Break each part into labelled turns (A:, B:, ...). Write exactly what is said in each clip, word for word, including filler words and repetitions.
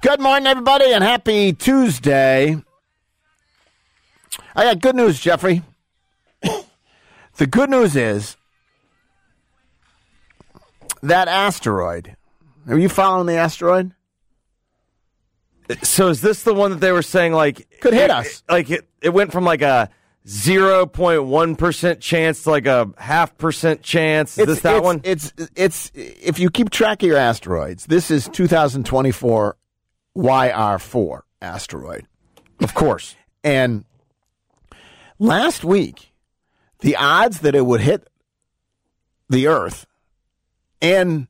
A: Good morning, everybody, and happy Tuesday. I got good news, Jeffrey. The good news is that asteroid. Are you following the asteroid?
B: So is this the one that they were saying, like...
A: Could hit
B: it,
A: us.
B: Like, it, it went from, like, a zero point one percent chance to, like, a half percent chance? Is
A: it's,
B: this that
A: it's,
B: one?
A: It's, it's, if you keep track of your asteroids, this is two thousand twenty-four Y R four asteroid.
B: Of course.
A: And last week, the odds that it would hit the Earth and,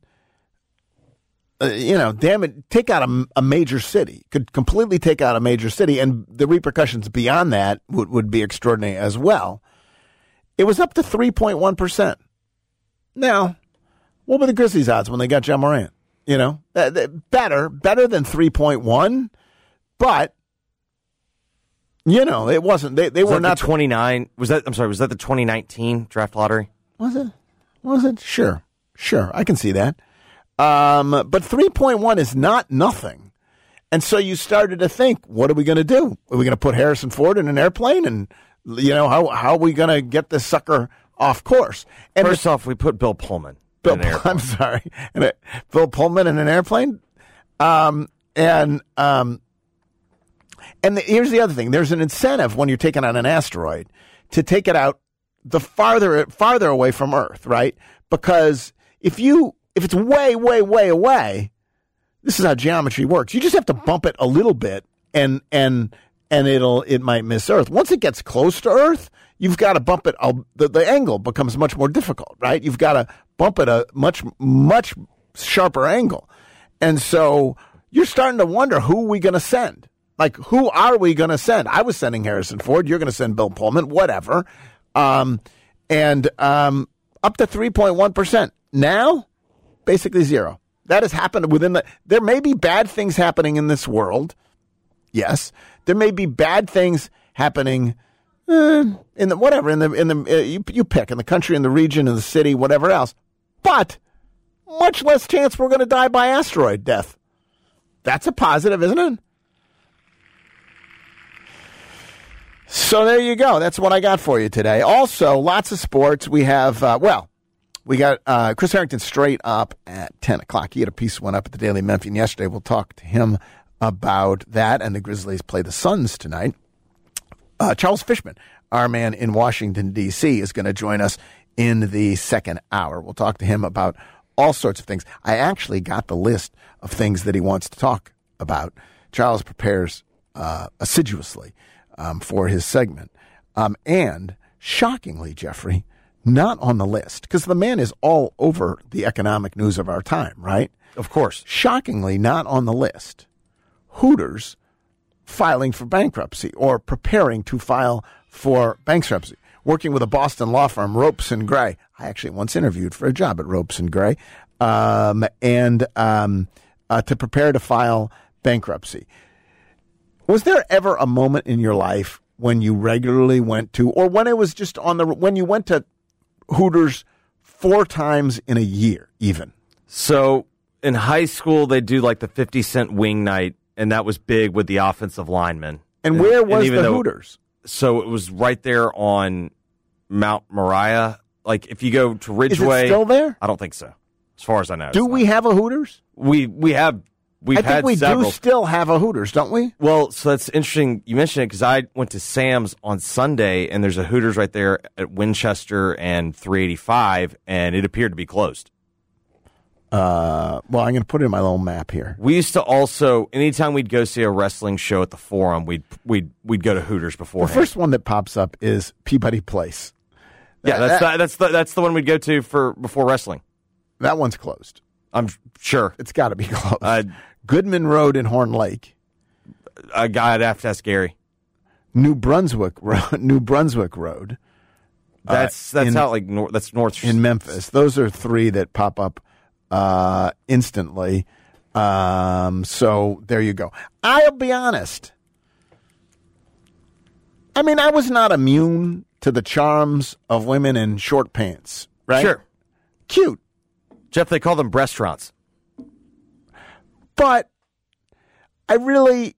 A: uh, you know, damn it, take out a, a major city, could completely take out a major city, and the repercussions beyond that would, would be extraordinary as well. It was up to three point one percent. Now, what were the Grizzlies' odds when they got John Morant? You know, uh, better, better than three point one, but, you know, it wasn't, they, they
B: was
A: were
B: that
A: not.
B: the twenty-nine, was that, I'm sorry, was that the twenty nineteen draft lottery?
A: Was it? Was it? Sure. Sure. I can see that. Um, but three point one is not nothing. And so you started to think, what are we going to do? Are we going to put Harrison Ford in an airplane? And, you know, how, how are we going to get this sucker off course? And
B: First
A: the,
B: off, we put Bill Pullman.
A: Bill, I'm sorry. And a, Bill Pullman in an airplane? Um, and um, and the, here's the other thing. There's an incentive when you're taking out an asteroid to take it out the farther farther away from Earth, right? Because if you if it's way, way, way away, this is how geometry works. You just have to bump it a little bit, and and and it'll it might miss Earth. Once it gets close to Earth, you've got to bump it. A, the, the angle becomes much more difficult, right? You've got to bump it a much much sharper angle, and so you're starting to wonder, who are we going to send? Like, who are we going to send? I was sending Harrison Ford. You're going to send Bill Pullman, whatever. Um, and um, up to three point one percent. Now, basically zero. That has happened within the... There may be bad things happening in this world. Yes. There may be bad things happening eh, in the... Whatever, in the... in the uh, you, you pick, in the country, in the region, in the city, whatever else. But much less chance we're going to die by asteroid death. That's a positive, isn't it? So there you go. That's what I got for you today. Also, lots of sports. We have, uh, well, we got uh, Chris Harrington straight up at ten o'clock. He had a piece went up at the Daily Memphian yesterday. We'll talk to him about that. And the Grizzlies play the Suns tonight. Uh, Charles Fishman, our man in Washington, D C, is going to join us in the second hour. We'll talk to him about all sorts of things. I actually got the list of things that he wants to talk about. Charles prepares uh, assiduously Um, for his segment. Um, and shockingly, Jeffrey, not on the list, because the man is all over the economic news of our time, right?
B: Of course.
A: Shockingly, not on the list. Hooters filing for bankruptcy or preparing to file for bankruptcy, working with a Boston law firm, Ropes and Gray. I actually once interviewed for a job at Ropes and Gray, um, and um, uh, to prepare to file bankruptcy. Was there ever a moment in your life when you regularly went to, or when it was just on the, when you went to Hooters four times in a year, even?
B: So in high school, they do like the fifty cent wing night, and that was big with the offensive linemen.
A: And, and where was
B: and
A: the
B: though,
A: Hooters?
B: So it was right there on Mount Moriah. Like if you go to Ridgeway.
A: Is it still there?
B: I don't think so, as far as I know.
A: Do we have a Hooters?
B: We we have. We've
A: I think
B: had
A: we
B: several.
A: do still have a Hooters, don't we?
B: Well, so that's interesting you mentioned it, because I went to Sam's on Sunday, and there's a Hooters right there at Winchester and three eighty-five, and it appeared to be closed.
A: Uh, well, I'm going to put it in my little map here.
B: We used to also, anytime we'd go see a wrestling show at the Forum, we'd we'd we'd go to Hooters beforehand.
A: The first one that pops up is Peabody Place.
B: Yeah,
A: that,
B: that's
A: that,
B: the, that's the that's the one we'd go to for before wrestling.
A: That one's closed.
B: I'm sure
A: It's got to be closed.
B: Uh,
A: Goodman Road in Horn Lake.
B: A guy I'd have to ask Gary.
A: New Brunswick Road. New Brunswick Road.
B: That's
A: uh,
B: that's
A: in,
B: out like north. That's north
A: in Memphis. Those are three that pop up uh, instantly. Um, so there you go. I'll be honest. I mean, I was not immune to the charms of women in short pants, right?
B: Sure.
A: Cute.
B: Jeff, they call them restaurants.
A: But I really,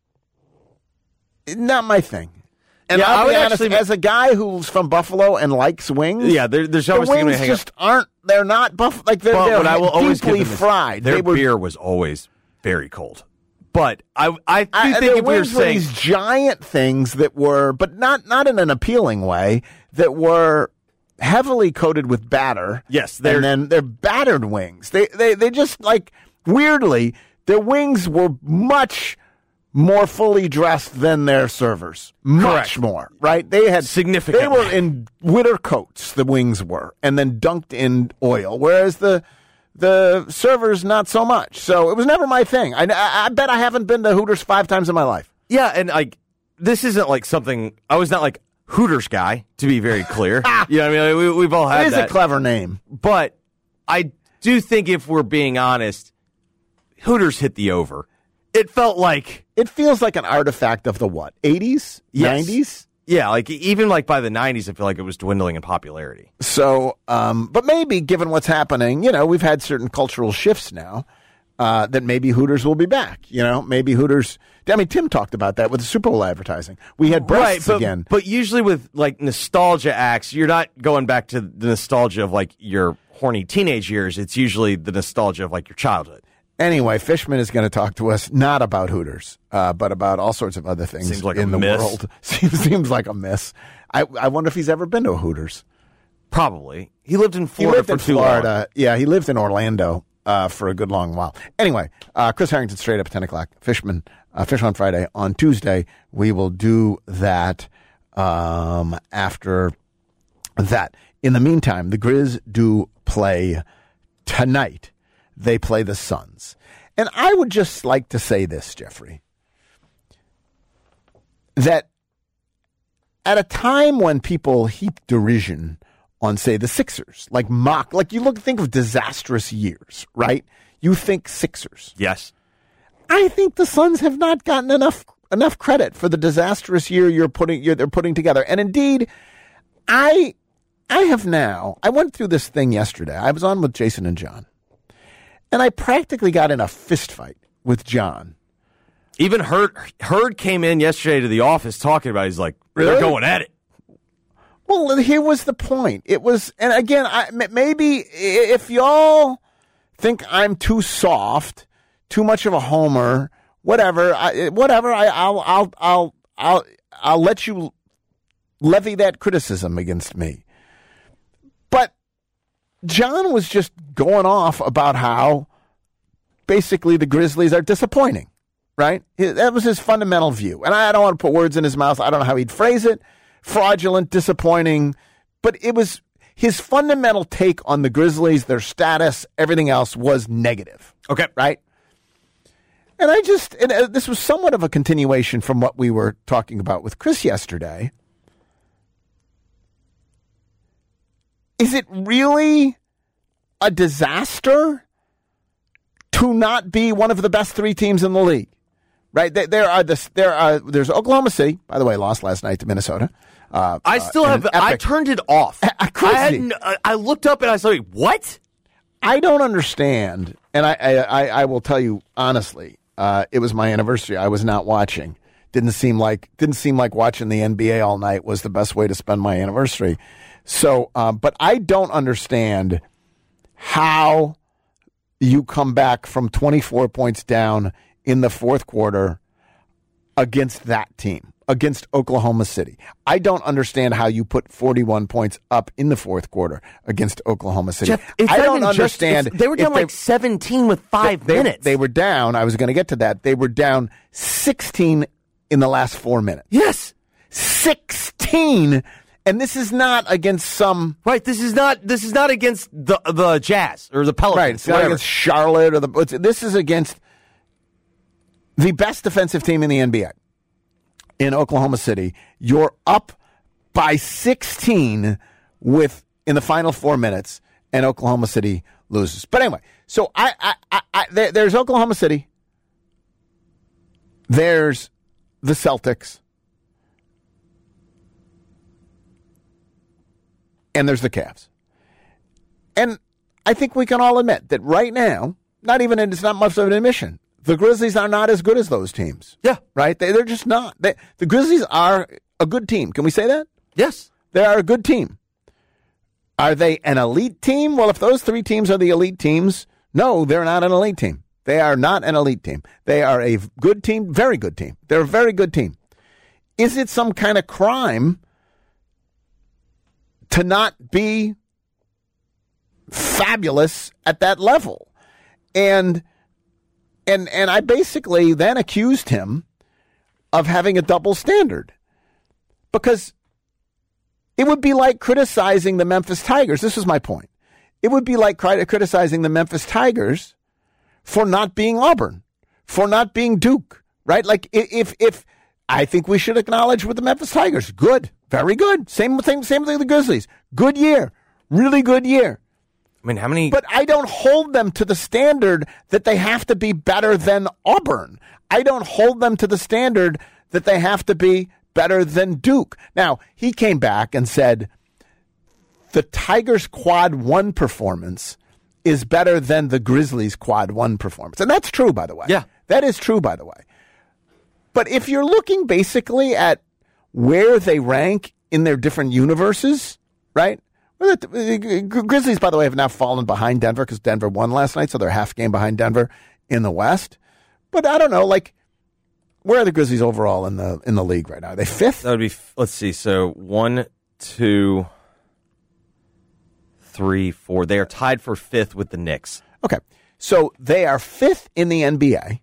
A: not my thing. And
B: Yeah, I
A: I'll be
B: would
A: honest,
B: actually-
A: as a guy who's from Buffalo and likes wings,
B: Yeah, there, there's
A: the
B: always going to
A: wings
B: be
A: just aren't. They're not buff. Like they're,
B: But
A: they're
B: what I will always give
A: deeply
B: them is
A: fried.
B: Their
A: They were,
B: beer was always very cold. But I, I do
A: I,
B: think
A: their
B: if we were
A: wings were
B: saying
A: these giant things that were, but not not in an appealing way, that were heavily coated with batter.
B: Yes, they're-
A: and then they're battered wings. They they they just like weirdly their wings were much more fully dressed than their servers. Much
B: Correct.
A: more, right? They had
B: Significantly.
A: They were in winter coats. The wings were, and then dunked in oil. Whereas the the servers not so much. So it was never my thing. I, I, I bet I haven't been to Hooters five times in my life.
B: yeah, and like this isn't like something I was not like Hooters guy to be very clear. You know what I mean? We, we've all had
A: It is
B: that.
A: a clever name.
B: But I do think if we're being honest, Hooters hit the over. It felt like
A: It feels like an artifact of the what? eighties?
B: Yes.
A: nineties?
B: yeah, like even like by the nineties, I feel like it was dwindling in popularity.
A: So, um, but maybe given what's happening, you know, we've had certain cultural shifts now, uh, that maybe Hooters will be back. You know, maybe Hooters. I mean, Tim talked about that with the Super Bowl advertising. We had breasts
B: but,
A: again.
B: But usually with like nostalgia acts, you're not going back to the nostalgia of like your horny teenage years. It's usually the nostalgia of like your childhood.
A: Anyway, Fishman is going to talk to us not about Hooters, uh, but about all sorts of other things
B: Seems like a
A: in the
B: miss.
A: world. Seems, seems like a miss. I, I wonder if he's ever been to a Hooters.
B: Probably. He lived in
A: He
B: Florida
A: lived
B: for
A: in
B: too
A: Florida.
B: long.
A: Yeah, he lived in Orlando uh, for a good long while. Anyway, uh, Chris Harrington straight up at ten o'clock. Fishman, uh, Fish on Friday. On Tuesday, we will do that um, after that. In the meantime, the Grizz do play tonight. They play the Suns. And I would just like to say this, Jeffrey, that at a time when people heap derision on, say, the Sixers, like mock, like you look, think of disastrous years, right? You think Sixers.
B: Yes.
A: I think the Suns have not gotten enough enough credit for the disastrous year you're putting you're, they're putting together. And indeed, I I have now. I went through this thing yesterday. I was on with Jason and John, and I practically got in a fist fight with John.
B: Even Hurd, Hurd came in yesterday to the office talking about it. He's like,
A: Really?
B: they're going at it.
A: Well, here was the point. It was, and again, I, m- maybe if y'all think I'm too soft, too much of a homer, whatever, I, whatever, I, I'll, I'll, I'll, I'll, I'll let you levy that criticism against me. But John was just going off about how basically the Grizzlies are disappointing, right? That was his fundamental view. And I don't want to put words in his mouth. I don't know how he'd phrase it. Fraudulent, disappointing. But it was his fundamental take on the Grizzlies, their status, everything else was negative.
B: Okay.
A: Right? And I just, and uh, this was somewhat of a continuation from what we were talking about with Chris yesterday. Is it really a disaster to not be one of the best three teams in the league? Right? There, there are this, there are, there's Oklahoma City, by the way, lost last night to Minnesota. Uh,
B: I still
A: uh,
B: have,
A: an
B: I
A: epic-
B: turned it off.
A: Crazy.
B: I, hadn't, I I looked up and I was like, what?
A: I don't understand, and I, I, I, I will tell you honestly, uh, it was my anniversary. I was not watching. Didn't seem like didn't seem like watching the N B A all night was the best way to spend my anniversary. So, um, but I don't understand how you come back from twenty-four points down in the fourth quarter against that team, against Oklahoma City. I don't understand how you put forty-one points up in the fourth quarter against Oklahoma City.
B: Jeff, it's
A: I
B: not
A: don't
B: even just-
A: understand.
B: it's- they were
A: if
B: down like seventeen with five
A: they,
B: minutes.
A: They were down. I was going to get to that. They were down sixteen in the last four minutes.
B: Yes.
A: sixteen. And this is not against some.
B: Right. This is not, this is not against the, the Jazz or the Pelicans.
A: Right. It's not
B: whatever.
A: against Charlotte or the. it's- This is against the best defensive team in the N B A in Oklahoma City. You're up by sixteen with in the final four minutes, and Oklahoma City loses. But anyway, so I, I, I, I there, there's Oklahoma City. There's the Celtics. And there's the Cavs. And I think we can all admit that right now, not even, it's not much of an admission, the Grizzlies are not as good as those teams.
B: Yeah.
A: Right? They, they're just not. They, the Grizzlies are a good team. Can we say that?
B: Yes.
A: They are a good team. Are they an elite team? Well, if those three teams are the elite teams, no, they're not an elite team. They are not an elite team. They are a good team, very good team. They're a very good team. Is it some kind of crime to not be fabulous at that level? And and and I basically then accused him of having a double standard, because it would be like criticizing the Memphis Tigers. This is my point. It would be like criticizing the Memphis Tigers for not being Auburn, for not being Duke, right? Like if if I think we should acknowledge with the Memphis Tigers, good, very good. Same thing, same thing with the Grizzlies. Good year, really good year.
B: I mean, how many?
A: But I don't hold them to the standard that they have to be better than Auburn. I don't hold them to the standard that they have to be better than Duke. Now, he came back and said the Tigers' quad one performance is better than the Grizzlies' quad one performance. And that's true, by the way.
B: Yeah.
A: That is true, by the way. But if you're looking basically at where they rank in their different universes, right? Well, the, the Grizzlies, by the way, have now fallen behind Denver because Denver won last night, so they're half game behind Denver in the West. But I don't know, like, where are the Grizzlies overall in the in the league right now? Are they fifth?
B: That would be, let's see, so one, two, three, four. They are tied for fifth with the Knicks.
A: Okay, so they are fifth in the N B A.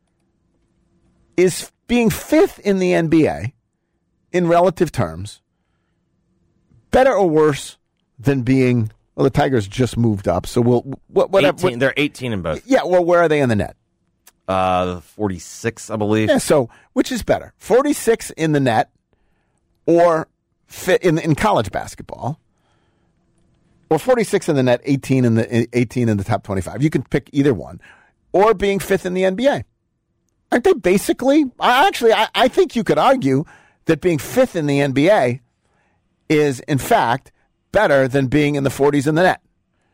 A: Is being fifth in the N B A, in relative terms, better or worse than being, well, the Tigers just moved up, so we'll, what, whatever.
B: eighteen, they're eighteen in both.
A: Yeah, well, where are they in the net?
B: Uh, forty-six, I believe.
A: Yeah, so which is better, forty-six in the net, or fit in in college basketball, or forty-six in the net, eighteen in the eighteen in the top twenty-five? You can pick either one, or being fifth in the N B A. Aren't they basically? Actually, I, I think you could argue that being fifth in the N B A is, in fact, better than being in the forties in the net.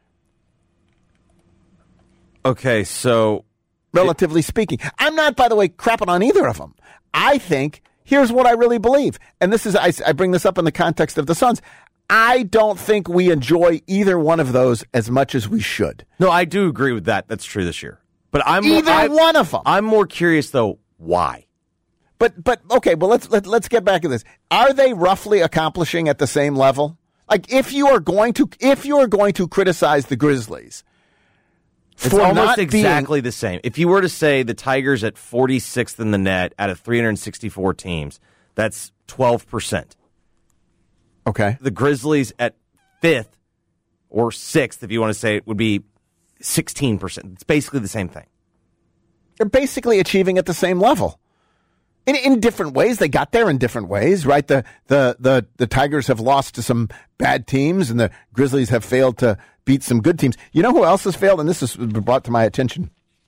B: Okay, so
A: relatively speaking. I'm not, by the way, crapping on either of them. I think, here's what I really believe, and this is, I, I bring this up in the context of the Suns. I don't think we enjoy either one of those as much as we should.
B: No, I do agree with that. That's true this year. But I'm
A: either
B: more, I,
A: one of them.
B: I'm more curious, though, why?
A: But, but okay, well, let's, let, let's get back to this. Are they roughly accomplishing at the same level? Like, if you are going to, if you are going to criticize the Grizzlies,
B: it's
A: for
B: almost
A: not
B: exactly
A: being,
B: the same. If you were to say the Tigers at forty-sixth in the net out of three hundred sixty-four teams, that's twelve percent.
A: Okay.
B: The Grizzlies at fifth or sixth, if you want to say it, would be sixteen percent. It's basically the same thing.
A: They're basically achieving at the same level. In, in different ways. They got there in different ways, right? The, the the the Tigers have lost to some bad teams, and the Grizzlies have failed to beat some good teams. You know who else has failed? And this is brought to my attention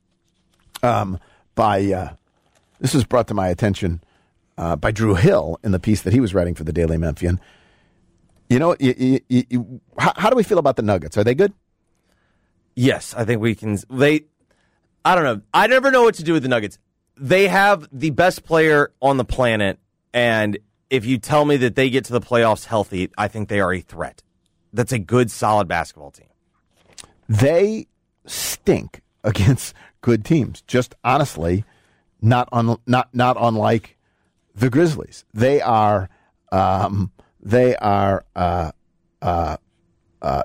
A: um, by uh, this was brought to my attention uh, by Drew Hill in the piece that he was writing for the Daily Memphian. You know, you, you, you, how, how do we feel about the Nuggets? Are they good?
B: Yes, I think we can. They, I don't know. I never know what to do with the Nuggets. They have the best player on the planet, and if you tell me that they get to the playoffs healthy, I think they are a threat. That's a good, solid basketball team.
A: They stink against good teams. Just honestly, not un, not not unlike the Grizzlies. They are um, they are uh, uh, uh,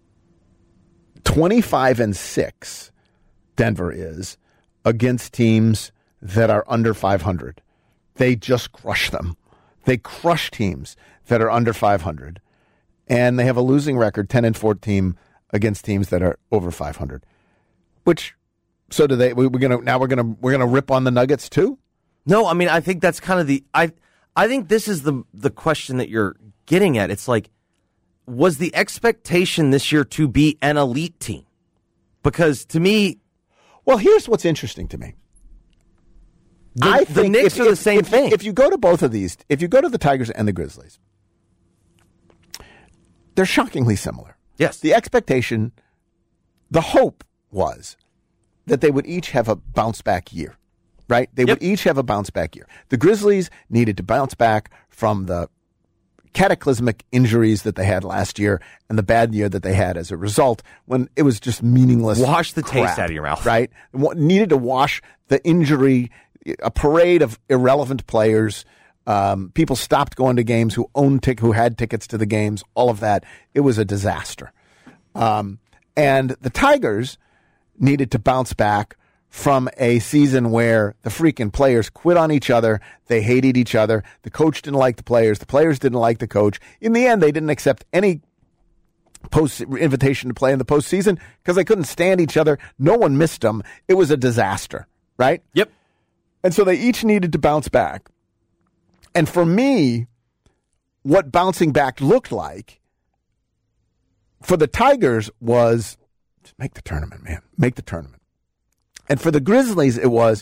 A: twenty-five and six. Denver is against teams that are under five hundred. They just crush them. They crush teams that are under five hundred. And they have a losing record, ten and fourteen, against teams that are over five hundred. Which, so do they, we, we're gonna, now we're gonna, we're gonna rip on the Nuggets too?
B: No, I mean, I think that's kind of the, I, I think this is the, the question that you're getting at. It's like, was the expectation this year to be an elite team? Because to me,
A: well, here's what's interesting to me.
B: The,
A: I
B: the
A: think
B: Knicks
A: if,
B: are the
A: if,
B: same
A: if,
B: thing.
A: If you go to both of these, if you go to the Tigers and the Grizzlies, they're shockingly similar.
B: Yes.
A: The expectation, the hope was that they would each have a bounce back year, right? They
B: Yep.
A: would each have a bounce back year. The Grizzlies needed to bounce back from the cataclysmic injuries that they had last year and the bad year that they had as a result when it was just meaningless.
B: Wash the
A: crap,
B: taste out of your mouth.
A: Right? Needed to wash the injury, a parade of irrelevant players. Um, people stopped going to games who owned tic- who had tickets to the games, all of that. It was a disaster. Um, and the Tigers needed to bounce back from a season where the freaking players quit on each other. They hated each other. The coach didn't like the players. The players didn't like the coach. In the end, they didn't accept any post invitation to play in the postseason because they couldn't stand each other. No one missed them. It was a disaster, right?
B: Yep.
A: And so they each needed to bounce back. And for me, what bouncing back looked like for the Tigers was just make the tournament, man. Make the tournament. And for the Grizzlies, it was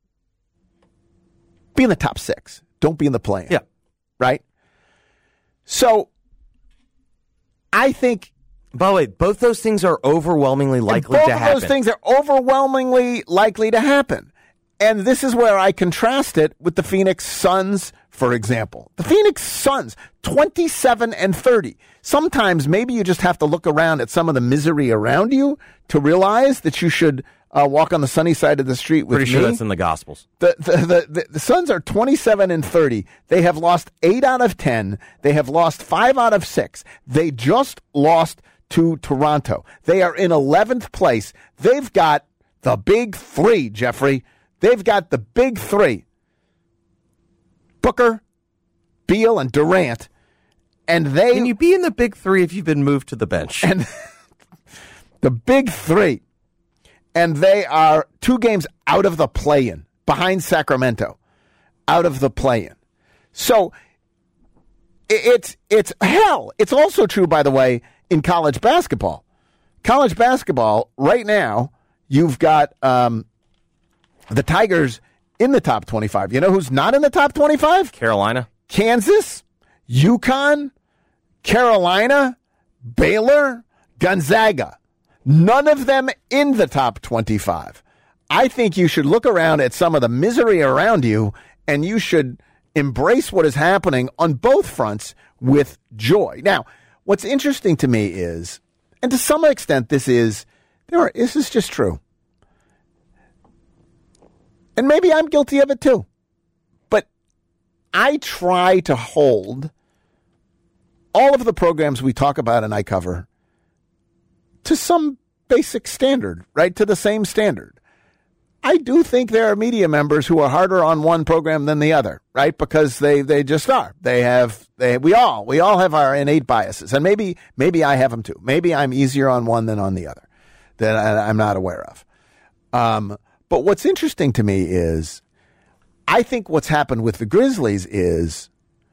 A: be in the top six. Don't be in the play-in.
B: Yeah.
A: Right? So I think
B: By the way, both those things are overwhelmingly likely
A: both
B: to
A: of
B: happen.
A: those things are overwhelmingly likely to happen. And this is where I contrast it with the Phoenix Suns, for example. The Phoenix Suns, twenty-seven and thirty. Sometimes maybe you just have to look around at some of the misery around you to realize that you should uh, walk on the sunny side of the street with
B: Pretty
A: me.
B: sure that's in the Gospels.
A: The, the, the, the, the Suns are twenty-seven and thirty. They have lost eight out of ten. They have lost five out of six. They just lost to Toronto. They are in eleventh place. They've got the big three, Jeffrey. They've got the big three. Booker, Beal, and Durant. And they...
B: Can you be in the big three if you've been moved to the bench?
A: And the big three. And they are two games out of the play-in, behind Sacramento, out of the play-in. So it's it's hell. It's also true, by the way, in college basketball. College basketball, right now, you've got um, the Tigers in the top twenty-five. You know who's not in the top twenty-five?
B: Carolina?
A: Kansas, UConn, Carolina, Baylor, Gonzaga. None of them in the top twenty-five. I think you should look around at some of the misery around you, and you should embrace what is happening on both fronts with joy. Now, what's interesting to me is, and to some extent this is, there are, this is just true. And maybe I'm guilty of it too. But I try to hold all of the programs we talk about and I cover to some basic standard, right? To the same standard. I do think there are media members who are harder on one program than the other, right? Because they, they just are. They have, they, we all, we all have our innate biases. And maybe, maybe I have them too. Maybe I'm easier on one than on the other that I, I'm not aware of. Um, but what's interesting to me is I think what's happened with the Grizzlies is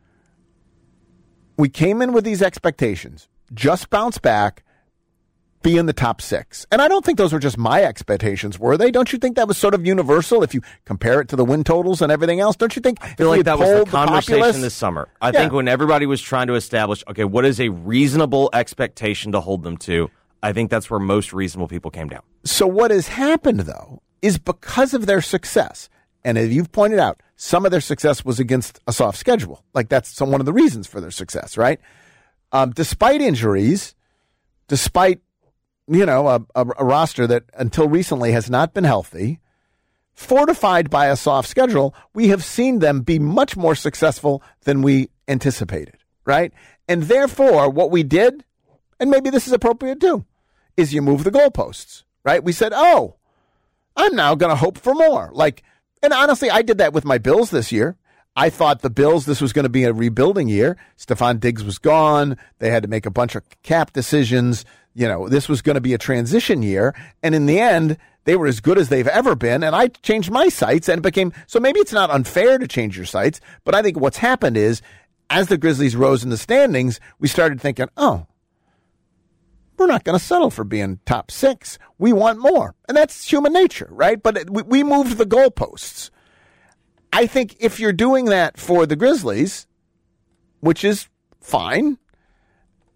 A: we came in with these expectations, just bounce back, be in the top six. And I don't think those were just my expectations, were they? Don't you think that was sort of universal if you compare it to the win totals and everything else? Don't you think?
B: I feel like that was the conversation
A: populace,
B: this summer. I
A: yeah.
B: think when everybody was trying to establish, okay, what is a reasonable expectation to hold them to? I think that's where most reasonable people came down.
A: So what has happened, though, is because of their success, and as you've pointed out, some of their success was against a soft schedule. Like that's some, one of the reasons for their success, right? Um, despite injuries, despite you know, a, a, a roster that until recently has not been healthy, fortified by a soft schedule, we have seen them be much more successful than we anticipated, right? And therefore, what we did, and maybe this is appropriate too, is you move the goalposts, right? We said, oh, I'm now going to hope for more. Like, and honestly, I did that with my Bills this year. I thought the Bills, this was going to be a rebuilding year. Stephon Diggs was gone. They had to make a bunch of cap decisions. You know, this was going to be a transition year. And in the end, they were as good as they've ever been. And I changed my sights and it became, so maybe it's not unfair to change your sights, but I think what's happened is as the Grizzlies rose in the standings, we started thinking, oh, we're not going to settle for being top six. We want more. And that's human nature, right? But we, we moved the goalposts. I think if you're doing that for the Grizzlies, which is fine,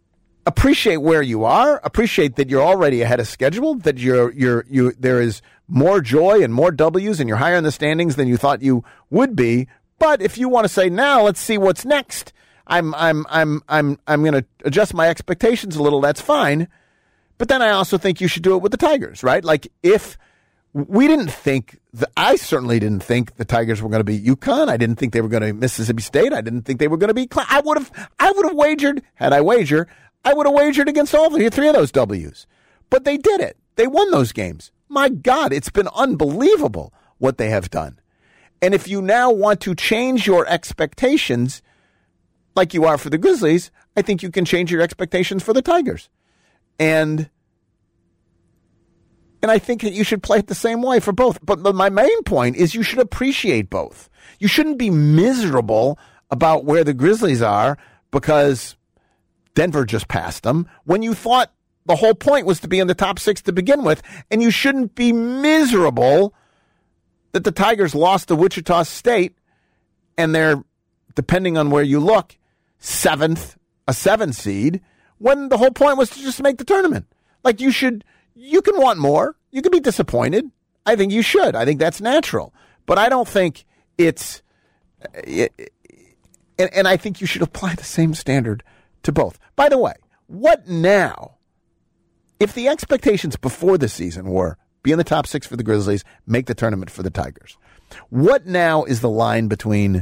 A: appreciate where you are, appreciate that you're already ahead of schedule, that you're you're you there is more joy and more W's and you're higher in the standings than you thought you would be. But if you want to say, now let's see what's next, I'm I'm I'm I'm I'm going to adjust my expectations a little, that's fine. But then I also think you should do it with the Tigers, right? Like, if we didn't think, the, I certainly didn't think the Tigers were going to be UConn. I didn't think they were going to be Mississippi State. I didn't think they were going to be, I would have, I would have wagered, had I wagered, I would have wagered against all the three of those W's. But they did it. They won those games. My God, it's been unbelievable what they have done. And if you now want to change your expectations like you are for the Grizzlies, I think you can change your expectations for the Tigers. And and I think that you should play it the same way for both. But, but my main point is you should appreciate both. You shouldn't be miserable about where the Grizzlies are because Denver just passed them when you thought the whole point was to be in the top six to begin with. And you shouldn't be miserable that the Tigers lost to Wichita State and they're, depending on where you look, seventh, a seven seed, when the whole point was to just make the tournament. Like, you should, you can want more. You can be disappointed. I think you should. I think that's natural. But I don't think it's, it, and, and I think you should apply the same standard to both. By the way, what now? If the expectations before the season were be in the top six for the Grizzlies, make the tournament for the Tigers, what now is the line between,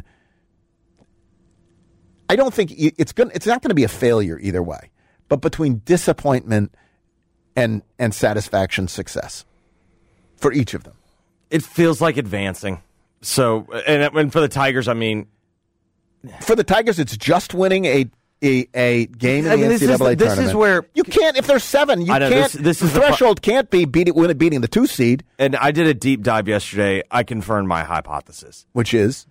A: I don't think it's going it's not going to be a failure either way, but between disappointment and and satisfaction, success for each of them?
B: It feels like advancing. So, and, and for the Tigers, I mean,
A: for the Tigers, it's just winning a a, a game in
B: I mean,
A: the N C double A
B: this is,
A: tournament.
B: This is where
A: you can't, if there's seven, you
B: I know,
A: can't.
B: This, this is
A: the threshold the, can't be beating win, beating the two seed.
B: And I did a deep dive yesterday. I confirmed my hypothesis,
A: which is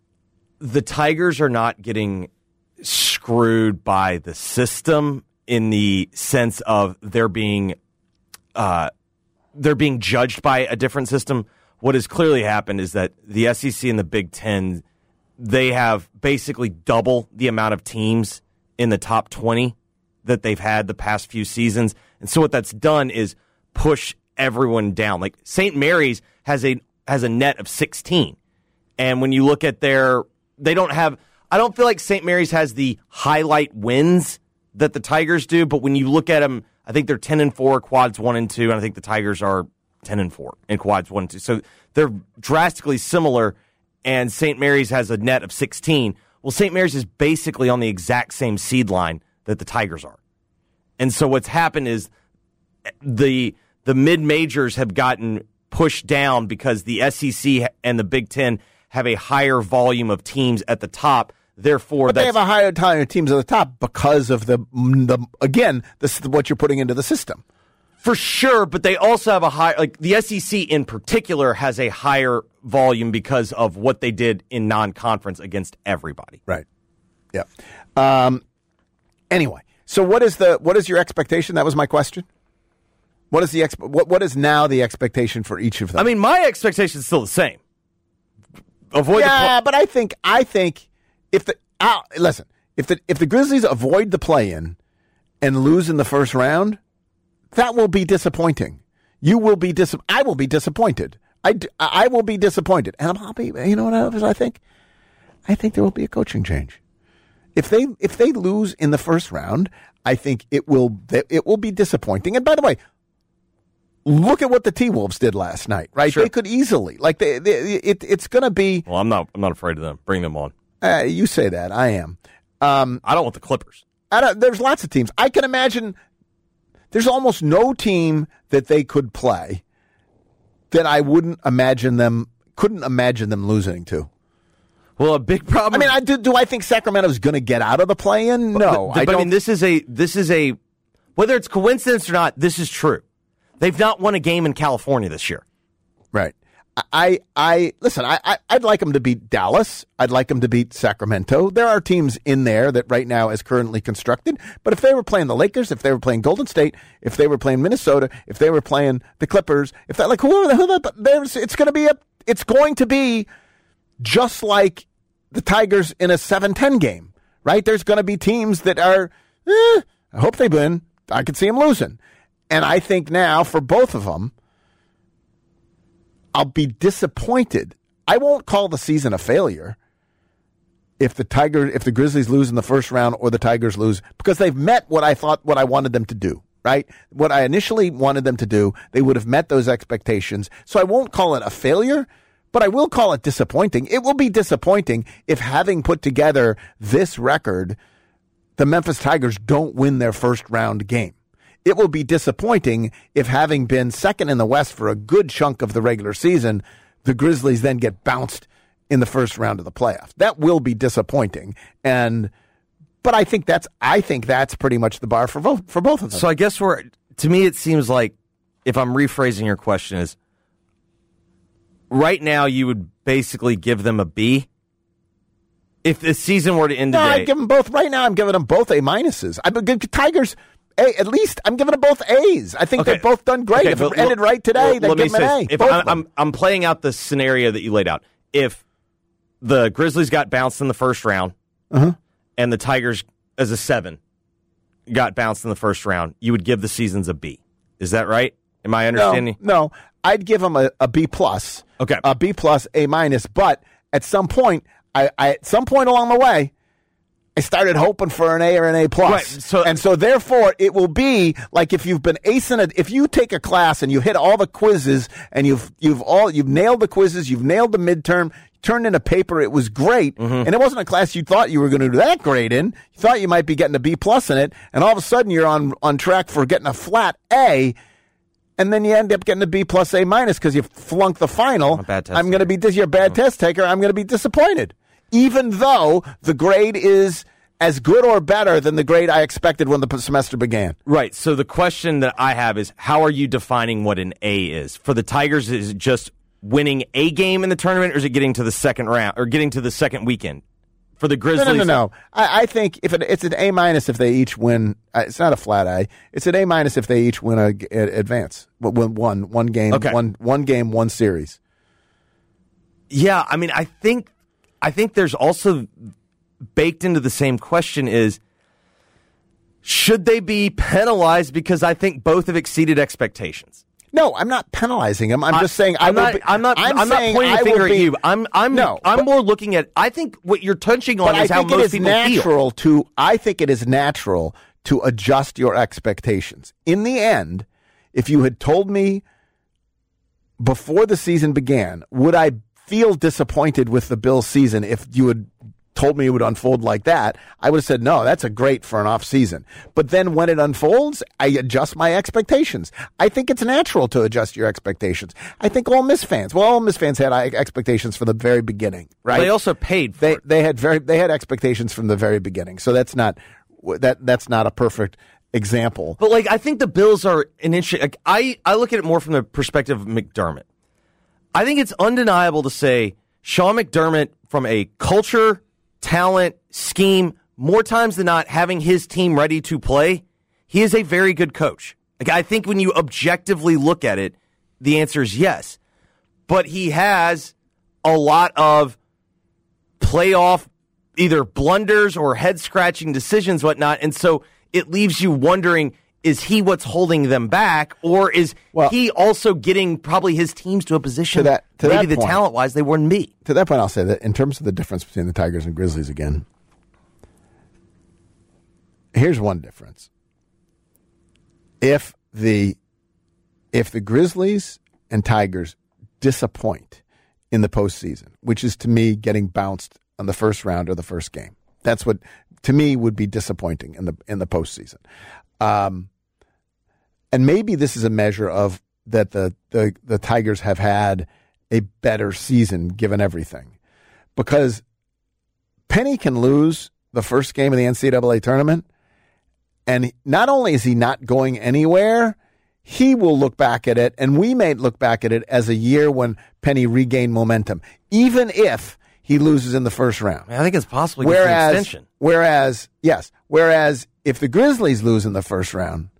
B: the Tigers are not getting screwed by the system in the sense of they're being uh, they're being judged by a different system. What has clearly happened is that the S E C and the Big Ten, they have basically double the amount of teams in the top twenty that they've had the past few seasons. And so what that's done is push everyone down. Like Saint Mary's has a has a net of sixteen. And when you look at their, they don't have, I don't feel like Saint Mary's has the highlight wins that the Tigers do, but when you look at them, I think they're ten and four, quads one and two, and I think the Tigers are ten and four in quads one and two. So they're drastically similar, and Saint Mary's has a net of sixteen. Well, Saint Mary's is basically on the exact same seed line that the Tigers are. And so what's happened is the the mid-majors have gotten pushed down because the S E C and the Big Ten have a higher volume of teams at the top. Therefore,
A: but
B: that's,
A: they have a higher time of teams at the top because of the, the again, this is what you're putting into the system.
B: For sure, but they also have a high, like the S E C in particular has a higher volume because of what they did in non-conference against everybody.
A: Right. Yeah. Um, anyway, so what is the what is your expectation? That was my question. What is the exp- what what is now the expectation for each of them?
B: I mean, my expectation is still the same. Avoid
A: yeah,
B: the
A: pl- but I think I think if the uh, listen if the if the Grizzlies avoid the play-in and lose in the first round, that will be disappointing. You will be dis- I will be disappointed. I, d- I will be disappointed. And I'll be, you know what else I think? I think there will be a coaching change. If they if they lose in the first round, I think it will it will be disappointing. And by the way, look at what the T-Wolves did last night, right?
B: Sure.
A: They could easily, like, they, they, it, it's going to be.
B: Well, I'm not I'm not afraid of them. Bring them on.
A: Uh, you say that. I am. Um,
B: I don't want the Clippers.
A: I don't, there's lots of teams. I can imagine there's almost no team that they could play that I wouldn't imagine them, couldn't imagine them losing to.
B: Well, a big problem.
A: I mean, I do, do I think Sacramento's going to get out of the play-in? No.
B: But, but,
A: I,
B: but
A: don't,
B: I mean, this is a, this is a, whether it's coincidence or not, this is true. They've not won a game in California this year.
A: Right. I, I listen, I, I, I'd like them to beat Dallas. I'd like them to beat Sacramento. There are teams in there that right now is currently constructed. But if they were playing the Lakers, if they were playing Golden State, if they were playing Minnesota, if they were playing the Clippers, if that, like, whoever the hell, there's, it's going to be a, it's going to be just like the Tigers in a seven ten game, right? There's going to be teams that are, eh, I hope they win. I could see them losing. And I think now for both of them, I'll be disappointed. I won't call the season a failure if the Tiger, if the Grizzlies lose in the first round or the Tigers lose, because they've met what I thought, what I wanted them to do, right? What I initially wanted them to do, they would have met those expectations. So I won't call it a failure, but I will call it disappointing. It will be disappointing if, having put together this record, the Memphis Tigers don't win their first round game. It will be disappointing if, having been second in the West for a good chunk of the regular season, the Grizzlies then get bounced in the first round of the playoff. That will be disappointing. And but I think that's I think that's pretty much the bar for both for both of them.
B: So I guess we're to me it seems like, if I'm rephrasing your question, is right now you would basically give them a B if the season were to end
A: no,
B: today.
A: I'd give them both. Right now I'm giving them both A minuses. I give Tigers A, at least I'm giving them both A's. I think
B: Okay.
A: they've both done great.
B: Okay,
A: if it
B: but
A: ended
B: l-
A: right today,
B: well,
A: then
B: let me
A: give them an
B: say,
A: A.
B: If
A: Both
B: I'm,
A: of them.
B: I'm I'm playing out the scenario that you laid out. If the Grizzlies got bounced in the first round,
A: Uh-huh.
B: and the Tigers as a seven got bounced in the first round, you would give the seasons a B. Is that right? Am I understanding?
A: No, no, I'd give them a, a B plus.
B: Okay.
A: A B plus, A minus. But at some point, I, I at some point along the way, I started hoping for an A or an A plus.
B: Right, so-
A: and so therefore it will be like if you've been acing it, if you take a class and you hit all the quizzes and you've you've all you've nailed the quizzes, you've nailed the midterm, turned in a paper, it was great,
B: Mm-hmm.
A: and it wasn't a class you thought you were going to do that great in. You thought you might be getting a B plus in it, and all of a sudden you're on on track for getting a flat A. And then you end up getting a B plus A minus because you flunked the final.
B: I'm a bad test
A: I'm going to be dis- you're a bad test taker. I'm going to be disappointed, even though the grade is as good or better than the grade I expected when the semester began.
B: Right. So the question that I have is, how are you defining what an A is? For the Tigers, is it just winning a game in the tournament, or is it getting to the second round or getting to the second weekend? For the
A: No,
B: Grizzlies,
A: no, no, no. I, I think if it, it's an A minus if they each win. Uh, it's not a flat A. It's an A minus if they each win a, a advance. Win one one game,
B: Okay.
A: one one game, one series.
B: Yeah, I mean, I think, I think there's also baked into the same question is, should they be penalized because I think both have exceeded expectations?
A: No, I'm not penalizing him. I'm
B: I-
A: just saying I
B: I'm
A: will
B: not.
A: be-
B: I'm not. I'm,
A: I'm
B: not
A: saying
B: pointing
A: I
B: a
A: will
B: finger at
A: be-
B: you. I'm. I'm.
A: No,
B: I'm
A: but-
B: more looking at. I think what you're touching on
A: But I
B: is how
A: think it
B: most
A: is
B: people feel.
A: natural to. I think it is natural to adjust your expectations. In the end, if you had told me before the season began, would I feel disappointed with the Bills season if you had told me it would unfold like that? I would have said, no, that's a great for an off season. But then when it unfolds, I adjust my expectations. I think it's natural to adjust your expectations. I think Ole Miss fans, well, Ole Miss fans had expectations from the very beginning, right?
B: They also paid. For
A: They
B: it.
A: they had very they had expectations from the very beginning. So that's not that that's not a perfect example.
B: But like, I think the Bills are an interesting. Like, I I look at it more from the perspective of McDermott. I think it's undeniable to say Sean McDermott, from a culture, talent, scheme, more times than not, having his team ready to play, he is a very good coach. Like, I think when you objectively look at it, the answer is yes. But he has a lot of playoff either blunders or head-scratching decisions, whatnot, and so it leaves you wondering, is he what's holding them back, or is
A: Well,
B: he also getting probably his teams to a position
A: To that- to
B: maybe
A: that
B: the
A: point.
B: talent-wise they wouldn't be?
A: To that point, I'll say that in terms of the difference between the Tigers and Grizzlies again, here's one difference. If the if the Grizzlies and Tigers disappoint in the postseason, which is to me getting bounced on the first round or the first game, that's what to me would be disappointing in the in the postseason. Um, and maybe this is a measure of that the, the the Tigers have had a better season given everything, because Penny can lose the first game of the N C double A tournament, and not only is he not going anywhere, he will look back at it, and we may look back at it as a year when Penny regained momentum, even if he loses in the first round.
B: I think it's possibly an
A: Whereas,
B: extension.
A: whereas, yes, whereas if the Grizzlies lose in the first round,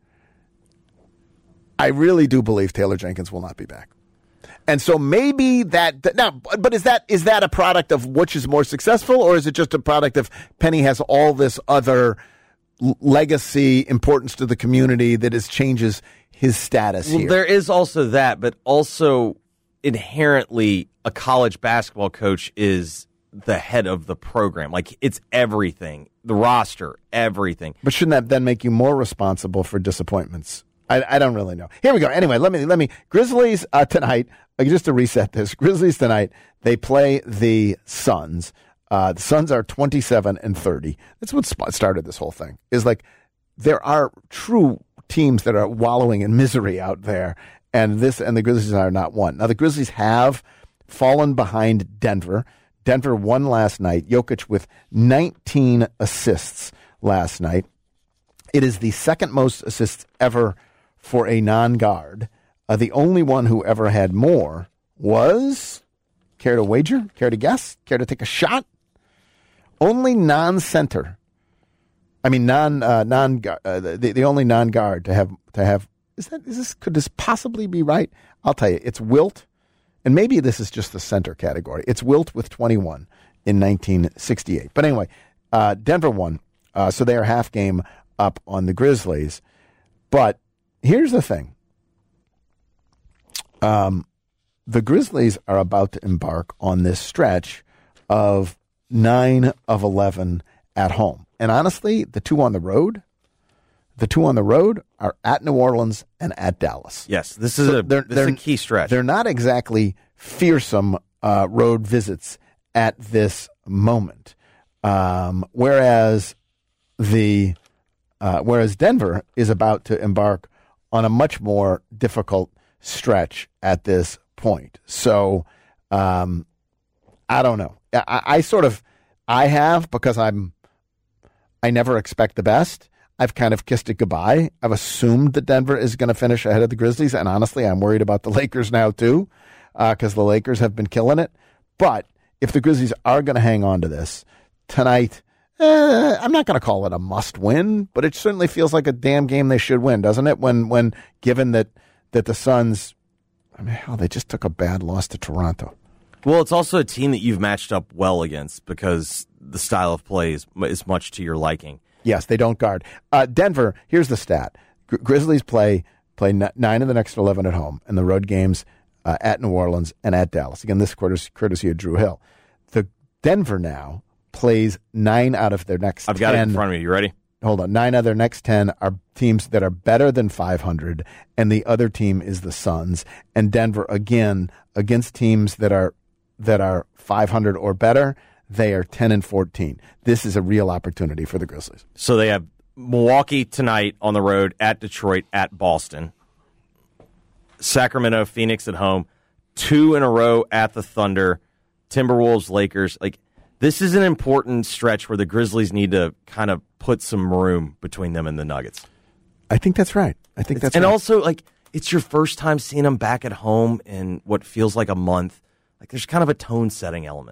A: I really do believe Taylor Jenkins will not be back. And so maybe that, that now, but is that is that a product of which is more successful, or is it just a product of Penny has all this other l- legacy, importance to the community that is changes his status
B: well,
A: here.
B: There is also that, but also inherently a college basketball coach is the head of the program. Like, it's everything, the roster, everything.
A: But shouldn't that then make you more responsible for disappointments? I, I don't really know. Here we go. Anyway, let me let me. Grizzlies uh, tonight. Uh, just to reset this, Grizzlies tonight. They play the Suns. Uh, the Suns are twenty-seven and thirty. That's what sp- started this whole thing. Is like there are true teams that are wallowing in misery out there, and this and the Grizzlies are not one. Now the Grizzlies have fallen behind Denver. Denver won last night. Jokic with nineteen assists last night. It is the second most assists ever for a non-guard. Uh, the only one who ever had more was, care to wager? Care to guess? Care to take a shot? Only non-center. I mean, non uh, non uh, the the only non-guard to have to have is that is this could this possibly be right? I'll tell you, it's Wilt, and maybe this is just the center category. It's Wilt with twenty-one in nineteen sixty-eight. But anyway, uh, Denver won, uh, so they are half game up on the Grizzlies. But here's the thing: um, the Grizzlies are about to embark on this stretch of nine of eleven at home. And honestly, the two on the road, the two on the road are at New Orleans and at Dallas.
B: Yes, this is,
A: so
B: a,
A: they're,
B: this
A: they're,
B: is a key stretch.
A: They're not exactly fearsome uh, road visits at this moment. Um, whereas the uh, whereas Denver is about to embark on a much more difficult stretch at this point. So um, I don't know. I, I sort of I have because I'm I never expect the best. I've kind of kissed it goodbye. I've assumed that Denver is going to finish ahead of the Grizzlies, and honestly, I'm worried about the Lakers now too, because uh, the Lakers have been killing it. But if the Grizzlies are going to hang on to this tonight, eh, I'm not going to call it a must-win, but it certainly feels like a damn game they should win, doesn't it? When when given that that the Suns, I mean, hell, they just took a bad loss to Toronto.
B: Well, it's also a team that you've matched up well against because the style of play is, is much to your liking.
A: Yes, they don't guard. Uh, Denver, here's the stat. Gri- Grizzlies play play n- nine of the next eleven at home, and the road games uh, at New Orleans and at Dallas. Again, this quarter's courtesy of Drew Hill. The Denver now plays nine out of their next ten.
B: I've got it in front of me. You ready?
A: Hold on. Nine out of their next ten are teams that are better than five hundred, and the other team is the Suns. And Denver, again, against teams that are that are five hundred or better, they are ten and fourteen. This is a real opportunity for the Grizzlies.
B: So they have Milwaukee tonight on the road, at Detroit, at Boston. Sacramento, Phoenix at home. Two in a row at the Thunder. Timberwolves, Lakers. Like, this is an important stretch where the Grizzlies need to kind of put some room between them and the Nuggets.
A: I think that's right. I think that's
B: and
A: right.
B: also, like, it's your first time seeing them back at home in what feels like a month. Like, there's kind of a tone-setting element.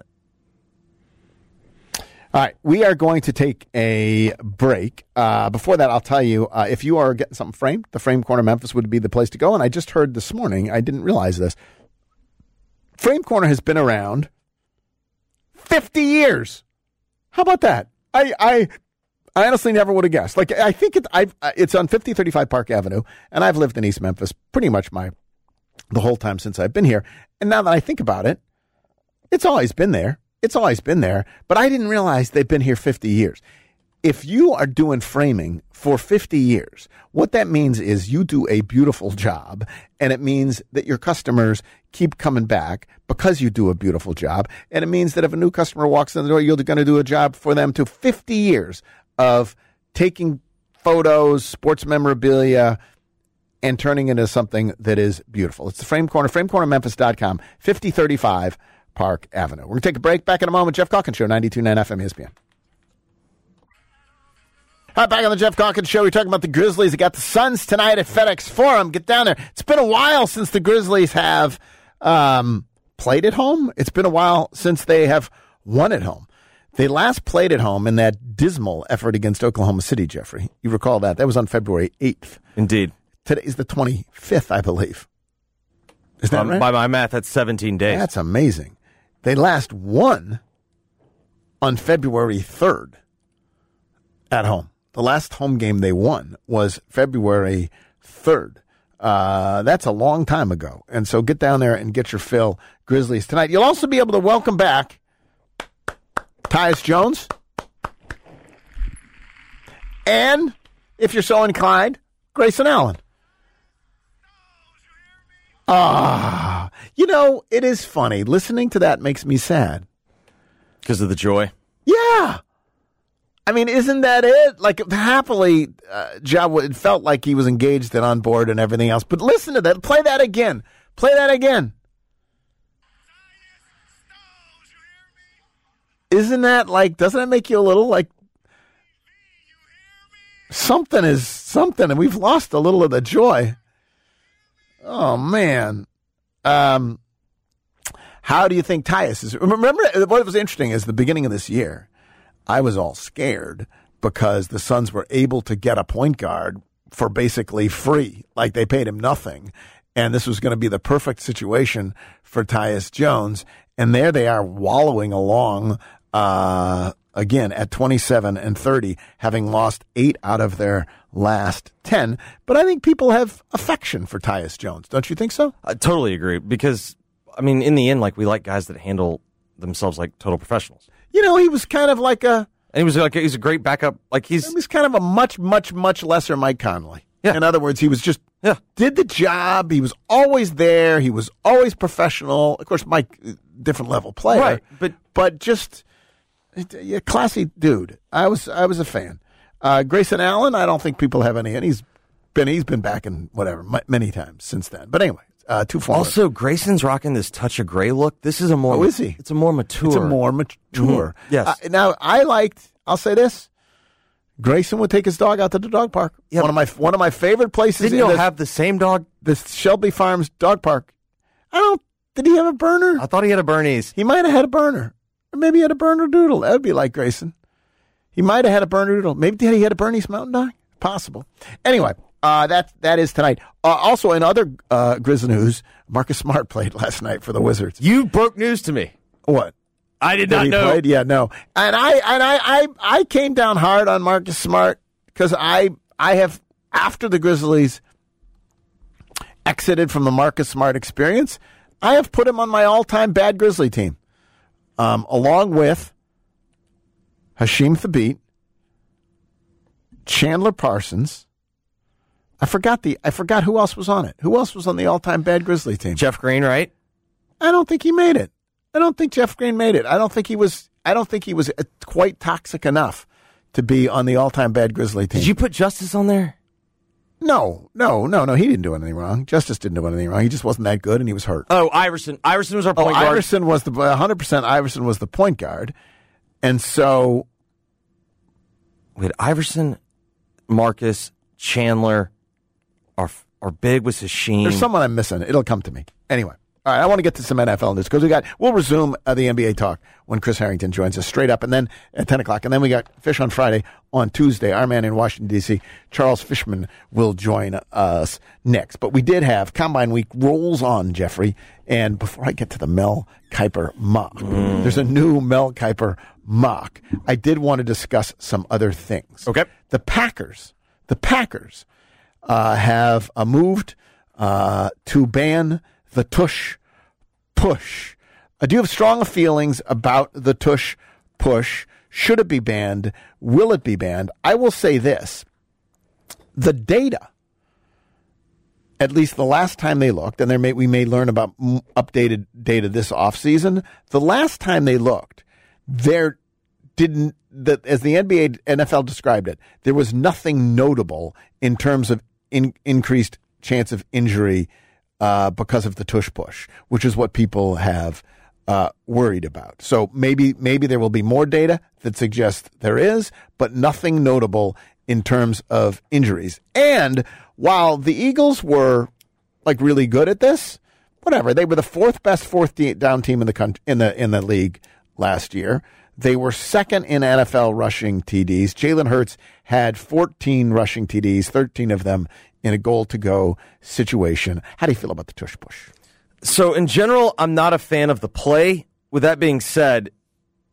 A: All right, we are going to take a break. Uh, before that, I'll tell you, uh, if you are getting something framed, the Frame Corner Memphis would be the place to go. And I just heard this morning, I didn't realize this, Frame Corner has been around fifty years. How about that? I I, I honestly never would have guessed. Like, I think it, I've, it's on fifty thirty-five Park Avenue, and I've lived in East Memphis pretty much my the whole time since I've been here. And now that I think about it, it's always been there. It's always been there, but I didn't realize they've been here fifty years. If you are doing framing for fifty years, what that means is you do a beautiful job, and it means that your customers keep coming back because you do a beautiful job, and it means that if a new customer walks in the door, you're going to do a job for them to fifty years of taking photos, sports memorabilia, and turning it into something that is beautiful. It's the Frame Corner, frame corner memphis dot com, fifty thirty-five Park Avenue. We're going to take a break. Back in a moment. Jeff Calkins Show, ninety-two point nine F M E S P N. All right, back on the Jeff Calkins Show. We're talking about the Grizzlies. They got the Suns tonight at FedEx Forum. Get down there. It's been a while since the Grizzlies have um, played at home. It's been a while since they have won at home. They last played at home in that dismal effort against Oklahoma City, Jeffrey. You recall that. That was on February eighth.
B: Indeed.
A: Today is the twenty-fifth, I believe. Is that
B: um,
A: right?
B: By my math, that's seventeen days.
A: That's amazing. They last won on February third at home. The last home game they won was February third. Uh, that's a long time ago. And so get down there and get your fill, Grizzlies, tonight. You'll also be able to welcome back Tyus Jones. And, if you're so inclined, Grayson Allen. Ah, you know, it is funny. Listening to that makes me sad.
B: Because of the joy?
A: Yeah. I mean, isn't that it? Like, happily, uh, Ja, it felt like he was engaged and on board and everything else. But listen to that. Play that again. Play that again. Isn't that like, doesn't that make you a little like, something is something, and we've lost a little of the joy. Oh, man. Um, how do you think Tyus is? Remember, what was interesting is the beginning of this year, I was all scared because the Suns were able to get a point guard for basically free. Like, they paid him nothing. And this was going to be the perfect situation for Tyus Jones. And there they are wallowing along, uh, again, at twenty-seven and thirty, having lost eight out of their last ten. But I think people have affection for Tyus Jones. Don't you think so?
B: I totally agree. Because, I mean, in the end, like, we like guys that handle themselves like total professionals.
A: You know, he was kind of like a...
B: And he was like, he's a great backup. Like, he's...
A: He was kind of a much, much, much lesser Mike Conley.
B: Yeah.
A: In other words, he was just...
B: Yeah.
A: Did the job. He was always there. He was always professional. Of course, Mike, different level player.
B: Right. But...
A: But just... A classy dude. I was I was a fan. Uh, Grayson Allen, I don't think people have any, and he's been he's been back in whatever many times since then. But anyway, uh, too far.
B: Also, Grayson's rocking this touch of gray look. This is a more.
A: Oh, is he?
B: It's a more mature.
A: It's a more mature.
B: Mm-hmm. Yes.
A: Uh, now I liked. I'll say this. Grayson would take his dog out to the dog park. Yep. One of my one of my favorite places.
B: Didn't you have the same dog?
A: The Shelby Farms dog park. I don't. Did he have a burner?
B: I thought he had a Bernese.
A: He might have had a burner. Or maybe he had a burner doodle. That would be like Grayson. He might have had a burner doodle. Maybe he had a Bernese Mountain Dog. Possible. Anyway, uh, that that is tonight. Uh, also, in other uh, Grizz news, Marcus Smart played last night for the Wizards.
B: You broke news to me.
A: What?
B: I did
A: that
B: not
A: he
B: know.
A: Played? Yeah, no. And I and I I, I came down hard on Marcus Smart because I I have after the Grizzlies exited from the Marcus Smart experience, I have put him on my all-time bad Grizzly team. Um, along with Hashim Thabit, Chandler Parsons. I forgot the. I forgot who else was on it. Who else was on the all-time bad Grizzly team?
B: Jeff Green, right?
A: I don't think he made it. I don't think Jeff Green made it. I don't think he was. I don't think he was quite toxic enough to be on the all-time bad Grizzly team.
B: Did you put Justice on there?
A: No, no, no, no. He didn't do anything wrong. Justice didn't do anything wrong. He just wasn't that good, and he was hurt.
B: Oh, Iverson. Iverson was our point
A: oh,
B: guard.
A: Iverson was the one hundred percent. Iverson was the point guard, and so
B: we had Iverson, Marcus, Chandler. Our our big was Hashim.
A: There's someone I'm missing. It'll come to me anyway. All right, I want to get to some N F L news because we got. We'll resume uh, the N B A talk when Chris Harrington joins us straight up, and then at ten o'clock, and then we got Fish on Friday on Tuesday. Our man in Washington D C, Charles Fishman, will join us next. But we did have Combine Week rolls on, Jeffrey, and before I get to the Mel Kiper mock, mm. there's a new Mel Kiper mock. I did want to discuss some other things.
B: Okay,
A: the Packers, the Packers uh, have uh, moved uh, to ban the tush push. Uh, do you have strong feelings about the tush push? Should it be banned? Will it be banned? I will say this. The data, at least the last time they looked, and there may, we may learn about m- updated data this offseason, the last time they looked, there didn't, the, as the N B A, N F L described it, there was nothing notable in terms of in, increased chance of injury Uh, because of the tush push, which is what people have uh, worried about. So maybe maybe there will be more data that suggests there is, but nothing notable in terms of injuries. And while the Eagles were like really good at this, whatever, they were the fourth best fourth down team in the country, in the in the league last year. They were second in N F L rushing T Ds. Jalen Hurts had fourteen rushing T Ds, thirteen of them in a goal-to-go situation. How do you feel about the tush push?
B: So, in general, I'm not a fan of the play. With that being said,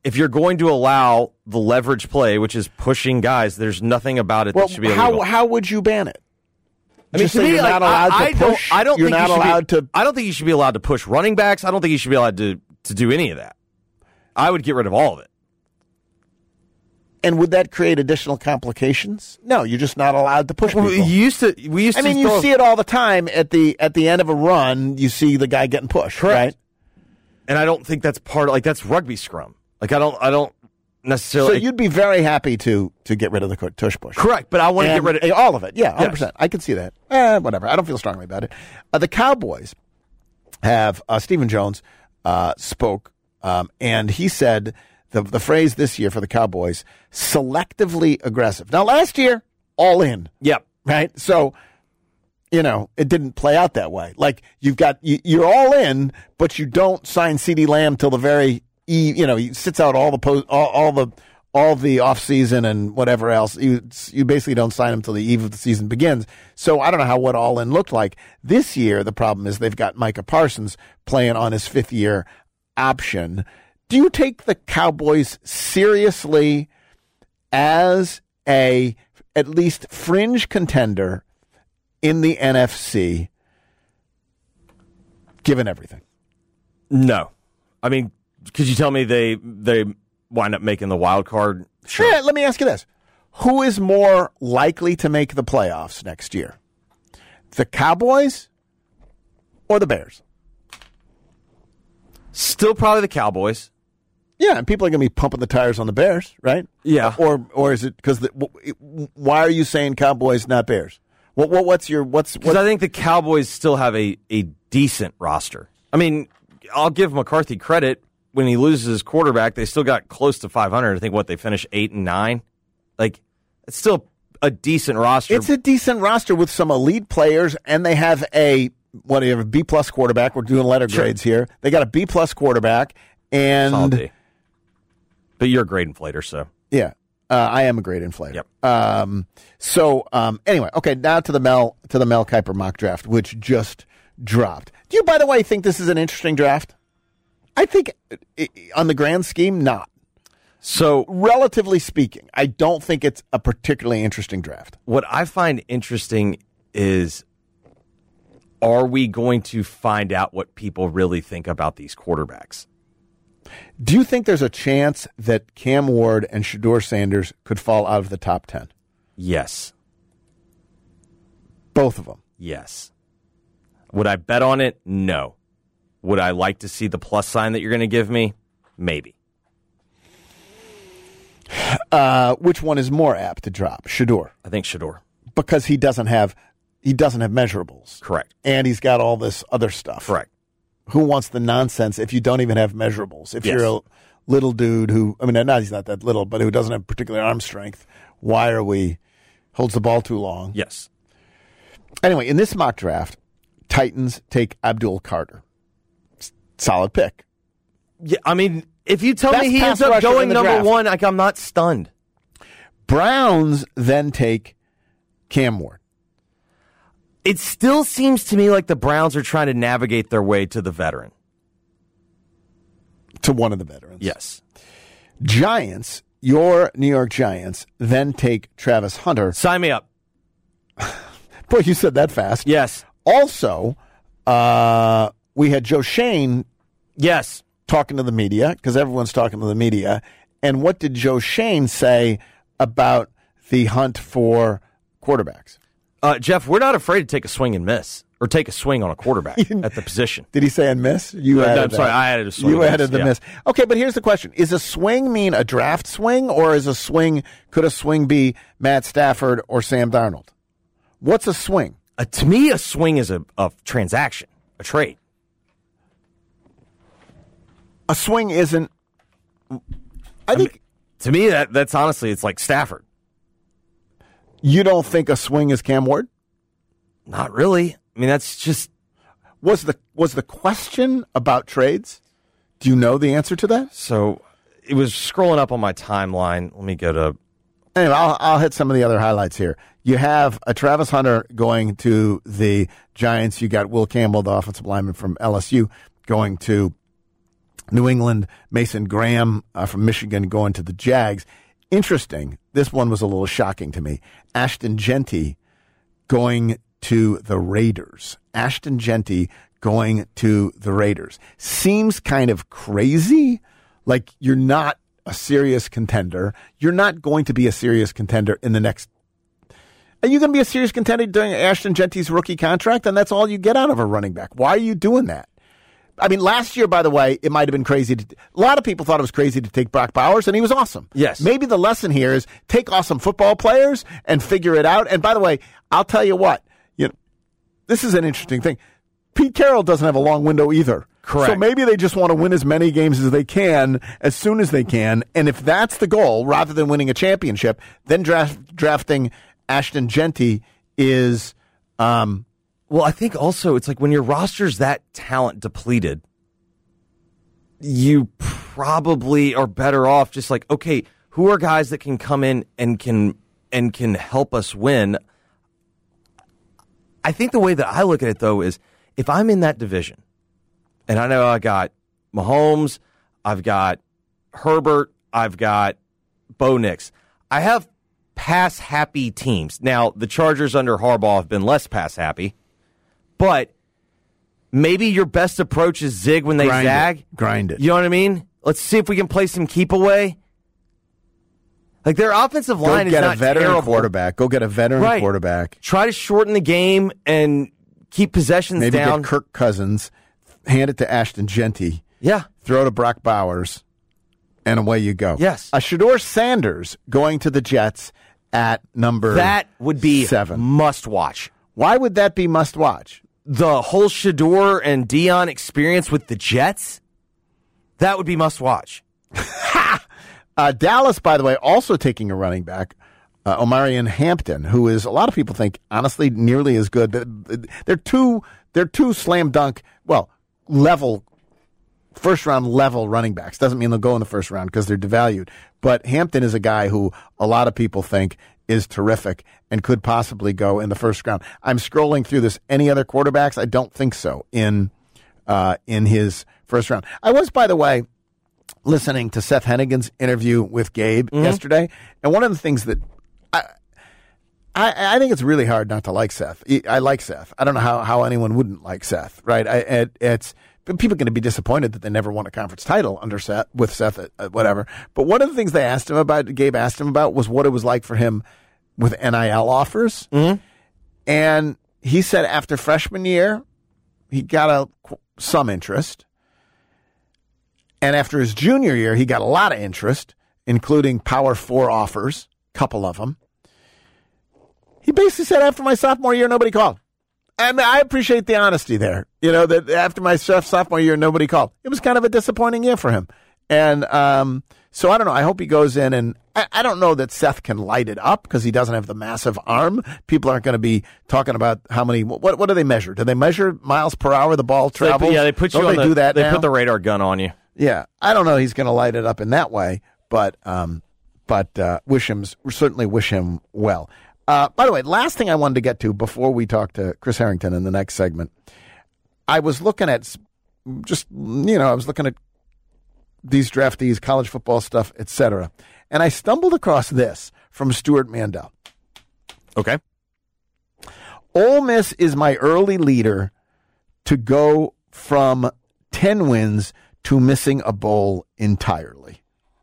B: if you're going to allow the leverage play, which is pushing guys, there's nothing about it
A: Well,
B: that should be
A: how
B: illegal.
A: how would you ban it?
B: I mean,
A: Just
B: to
A: say
B: me,
A: you're
B: like,
A: not allowed
B: I, I
A: to push.
B: Don't, I don't
A: you're
B: think
A: not
B: you should
A: allowed
B: be,
A: to.
B: I don't think you should be allowed to push running backs. I don't think you should be allowed to to do any of that. I would get rid of all of it.
A: And would that create additional complications? No, you're just not allowed to push people.
B: We used to. We used
A: I
B: to.
A: mean, you
B: throw,
A: see it all the time at the at the end of a run. You see the guy getting pushed,
B: Correct.
A: right?
B: and I don't think that's part of, like that's rugby scrum. Like I don't. I don't necessarily.
A: So you'd be very happy to to get rid of the co- tush push.
B: correct, but I want to
A: And-
B: get rid of.
A: eh, all of it. Yeah, one hundred percent.
B: Yes.
A: I can see that. Eh, whatever. I don't feel strongly about it. Uh, the Cowboys have uh, Stephen Jones uh, spoke, um, and he said the the phrase this year for the Cowboys: selectively aggressive. Now, last year, all in.
B: Yep.
A: Right. So, you know, it didn't play out that way. Like you've got you, you're all in, but you don't sign CeeDee Lamb till the very e. You know, he sits out all the post, all, all the all the off season and whatever else. You you basically don't sign him till the eve of the season begins. So I don't know how what all in looked like this year. The problem is they've got Micah Parsons playing on his fifth year option. Do you take the Cowboys seriously as a at least fringe contender in the N F C, given everything?
B: No, I mean, could you tell me they they wind up making the wild card? Sure.
A: Yeah, let me ask you this. Who is more likely to make the playoffs next year? The Cowboys or the Bears?
B: Still probably the Cowboys.
A: Yeah, and people are going to be pumping the tires on the Bears, right?
B: Yeah.
A: Or or is it because why are you saying Cowboys, not Bears? What what what's your what's
B: Because
A: what?
B: I think the Cowboys still have a, a decent roster. I mean, I'll give McCarthy credit. When he loses his quarterback, they still got close to five hundred. I think what they finished eight and nine. Like it's still a decent roster.
A: It's a decent roster with some elite players, and they have a what do you have a B plus quarterback? We're doing letter
B: Sure.
A: grades here. They got a B plus quarterback, and
B: Solid D. But you're a grade inflator, so
A: yeah, uh, I am a great inflator.
B: Yep.
A: Um, so um, anyway, okay, now to the Mel to the Mel Kiper mock draft, which just dropped. Do you, by the way, think this is an interesting draft? I think, uh, on the grand scheme, not.
B: so
A: Relatively speaking, I don't think it's a particularly interesting draft.
B: what I find interesting is, are we going to find out what people really think about these quarterbacks?
A: Do you think there's a chance that Cam Ward and Shedeur Sanders could fall out of the top ten?
B: Yes.
A: Both of them.
B: Yes. Would I bet on it? No. Would I like to see the plus sign that you're going to give me? Maybe.
A: Uh, which one is more apt to drop? Shedeur,
B: I think Shedeur.
A: because he doesn't have he doesn't have measurables,
B: Correct.
A: and he's got all this other stuff.
B: Correct.
A: Who wants the nonsense if you don't even have measurables? If
B: Yes.
A: you're a little dude who, I mean, not he's not that little, but who doesn't have particular arm strength, why are we holds the ball too long?
B: Yes.
A: Anyway, in this mock draft, Titans take Abdul Carter. S- Solid pick.
B: Yeah, I mean, if you tell
A: Best
B: me he
A: pass
B: ends up
A: rusher in
B: going
A: the
B: number
A: draft.
B: one, like I'm not stunned.
A: Browns then take Cam Ward.
B: It still seems to me like the Browns are trying to navigate their way to the veteran.
A: To one of the veterans.
B: Yes.
A: Giants, your New York Giants, then take Travis Hunter.
B: Sign me up.
A: Boy, you said that fast.
B: Yes.
A: Also, uh, we had Joe Shane
B: Yes.
A: talking to the media, because everyone's talking to the media. And what did Joe Shane say about the hunt for quarterbacks?
B: Uh, Jeff, we're not afraid to take a swing and miss or take a swing on a quarterback at the position.
A: Did he say and miss? You
B: No, no,
A: added
B: I'm sorry,
A: that.
B: I added a swing
A: You
B: and
A: added
B: miss,
A: the
B: yeah.
A: miss. Okay, but here's the question. Is a swing mean a draft swing, or is a swing, could a swing be Matt Stafford or Sam Darnold? What's a swing?
B: Uh, to me, a swing is a, a transaction, a trade.
A: A swing isn't. I think
B: To me, that that's honestly, it's like Stafford.
A: you don't think a swing is Cam Ward?
B: Not really. I mean, that's just
A: Was the was the question about trades? Do you know the answer to that?
B: so. It was scrolling up on my timeline. Let me go to.
A: Anyway, I'll, I'll hit some of the other highlights here. You have a Travis Hunter going to the Giants. You got Will Campbell, the offensive lineman from L S U, going to New England, Mason Graham uh, from Michigan going to the Jags. Interesting. This one was a little shocking to me. Ashton Jeanty going to the Raiders. Ashton Jeanty going to the Raiders. Seems kind of crazy. Like you're not a serious contender. You're not going to be a serious contender in the next. Are you going to be a serious contender during Ashton Jeanty's rookie contract? And that's all you get out of a running back. Why are you doing that? I mean, last year, by the way, it might have been crazy. To, a lot of people thought it was crazy to take Brock Bowers, and he was awesome.
B: Yes.
A: Maybe the lesson here is take awesome football players and figure it out. And by the way, I'll tell you what, you know, this is an interesting thing. Pete Carroll doesn't have a long window either.
B: Correct.
A: So maybe they just want to win as many games as they can as soon as they can. And if that's the goal, rather than winning a championship, then draft, drafting Ashton Jeanty is um, –
B: Well, I think also it's like when your roster's that talent depleted, you probably are better off just like, okay, who are guys that can come in and can and can help us win? I think the way that I look at it, though, is if I'm in that division, and I know I got Mahomes, I've got Herbert, I've got Bo Nix. I have pass-happy teams. Now, the Chargers under Harbaugh have been less pass-happy. But maybe your best approach is zig when they
A: grind
B: zag.
A: It. Grind it.
B: You know what I mean? Let's see if we can play some keep away. Like their offensive line
A: Go
B: is
A: get
B: not
A: a veteran
B: terrible.
A: quarterback. Go get a veteran
B: Right.
A: quarterback.
B: Try to shorten the game and keep possessions
A: Maybe
B: down.
A: get Kirk Cousins, hand it to Ashton Jeanty,
B: yeah.
A: throw to Brock Bowers, and away you go.
B: Yes.
A: A Shedeur Sanders going to the Jets at number
B: That would be
A: seven.
B: must watch.
A: Why would that be must watch?
B: The whole Shedeur and Dion experience with the Jets, that would be must watch.
A: Uh, Dallas, by the way, also taking a running back, uh, Omarion Hampton, who is a lot of people think honestly nearly as good. They're two, they're two slam dunk, well, level, first round level running backs. Doesn't mean they'll go in the first round because they're devalued. But Hampton is a guy who a lot of people think is terrific and could possibly go in the first round. I'm scrolling through this. Any other quarterbacks? I don't think so in uh, in his first round. I was, by the way, listening to Seth Hennigan's interview with Gabe mm-hmm. yesterday, and one of the things that I, I I think it's really hard not to like Seth. I like Seth. I don't know how, how anyone wouldn't like Seth, right? I, it, it's people are going to be disappointed that they never won a conference title under Seth with Seth, uh, whatever. But one of the things they asked him about, Gabe asked him about, was what it was like for him with N I L offers,
B: mm-hmm.
A: and he said after freshman year he got a some interest. And after his junior year, he got a lot of interest, including Power Four offers, a couple of them. He basically said, after my sophomore year, nobody called. And I appreciate the honesty there. You know, that after my sophomore year, nobody called. It was kind of a disappointing year for him. And um, so I don't know. I hope he goes in, and I, I don't know that Seth can light it up because he doesn't have the massive arm. People aren't going to be talking about how many. What what do they measure? Do they measure miles per hour the ball travels?
B: So they, yeah, they put you
A: don't
B: on
A: they
B: the,
A: do that
B: They
A: now?
B: put the radar gun on you.
A: Yeah, I don't know. He's going to light it up in that way, but um, but uh, wish him certainly wish him well. Uh, by the way, last thing I wanted to get to before we talk to Chris Harrington in the next segment, I was looking at just you know I was looking at these draftees, college football stuff, et cetera, and I stumbled across this from Stuart Mandel.
B: Okay,
A: Ole Miss is my early leader to go from ten wins to missing a bowl entirely.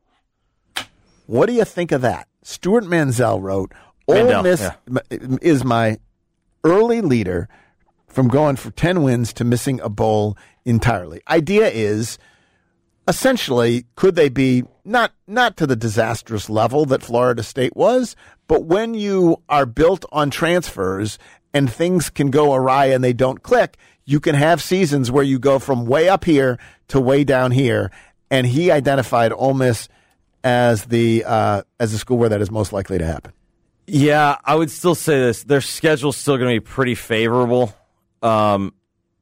A: What do you think of that? Stuart Manziel wrote, Ole
B: Mandel,
A: Miss
B: yeah.
A: is my early leader from going for ten wins to missing a bowl entirely. Idea is, essentially, could they be not not to the disastrous level that Florida State was, but when you are built on transfers and things can go awry and they don't click, you can have seasons where you go from way up here to way down here. And he identified Ole Miss as the uh, as the school where that is most likely to happen.
B: Yeah, I would still say this. Their schedule's still going to be pretty favorable. Um,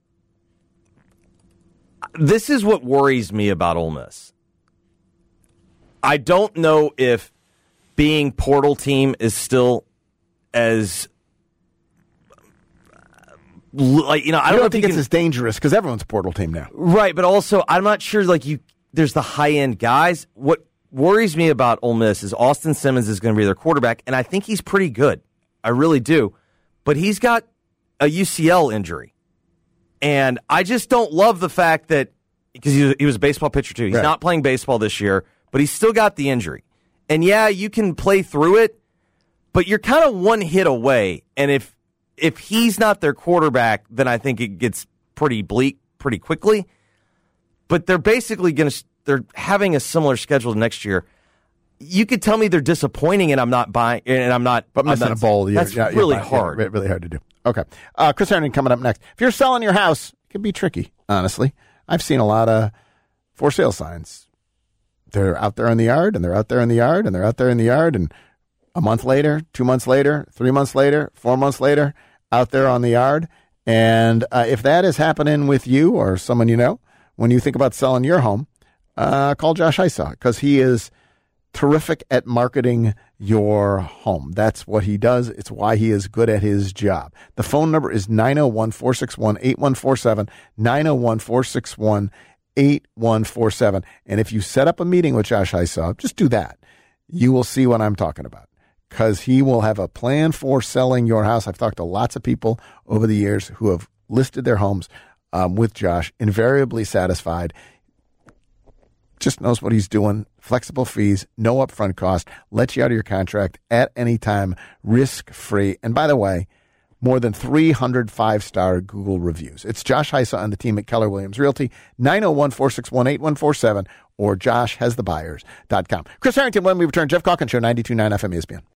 B: this is what worries me about Ole Miss. I don't know if being portal team is still as like you know, I
A: I
B: don't,
A: don't
B: know if
A: think
B: you
A: it's
B: can,
A: as dangerous because everyone's a portal team now.
B: right, but also I'm not sure like you. There's the high end guys. What worries me about Ole Miss is Austin Simmons is going to be their quarterback, and I think he's pretty good. I really do, but he's got a U C L injury, and I just don't love the fact that because he, he was a baseball pitcher too. He's
A: right.
B: not playing baseball this year, but he's still got the injury. And yeah, you can play through it, but you're kind of one hit away. And if if he's not their quarterback, then I think it gets pretty bleak pretty quickly. But they're basically going to they're having a similar schedule next year. You could tell me they're disappointing, and I'm not buying, and I'm not.
A: But missing
B: I'm not,
A: a bowl,
B: that's
A: yeah,
B: really
A: yeah,
B: hard.
A: Yeah, really hard to do. Okay, uh, Chris Herndon coming up next. If you're selling your house, it can be tricky. Honestly, I've seen a lot of for sale signs. They're out there in the yard, and they're out there in the yard, and they're out there in the yard, and a month later, two months later, three months later, four months later, out there on the yard. And uh, if that is happening with you or someone you know, when you think about selling your home, uh, call Josh Hysaw because he is terrific at marketing your home. That's what he does. It's why he is good at his job. The phone number is nine oh one, four six one, eight one four seven, nine oh one, four six one, eight one four seven. And if you set up a meeting with Josh Hysaw, just do that. You will see what I'm talking about because he will have a plan for selling your house. I've talked to lots of people over the years who have listed their homes um, with Josh, invariably satisfied. Just knows what he's doing. Flexible fees, no upfront cost, lets you out of your contract at any time, risk-free. And by the way, more than three hundred five-star Google reviews. It's Josh Hysaw and the team at Keller Williams Realty, nine oh one, four six one, eight one four seven, or josh has the buyers dot com. Chris Harrington, when we return, Jeff Calkins Show, ninety-two point nine F M E S P N.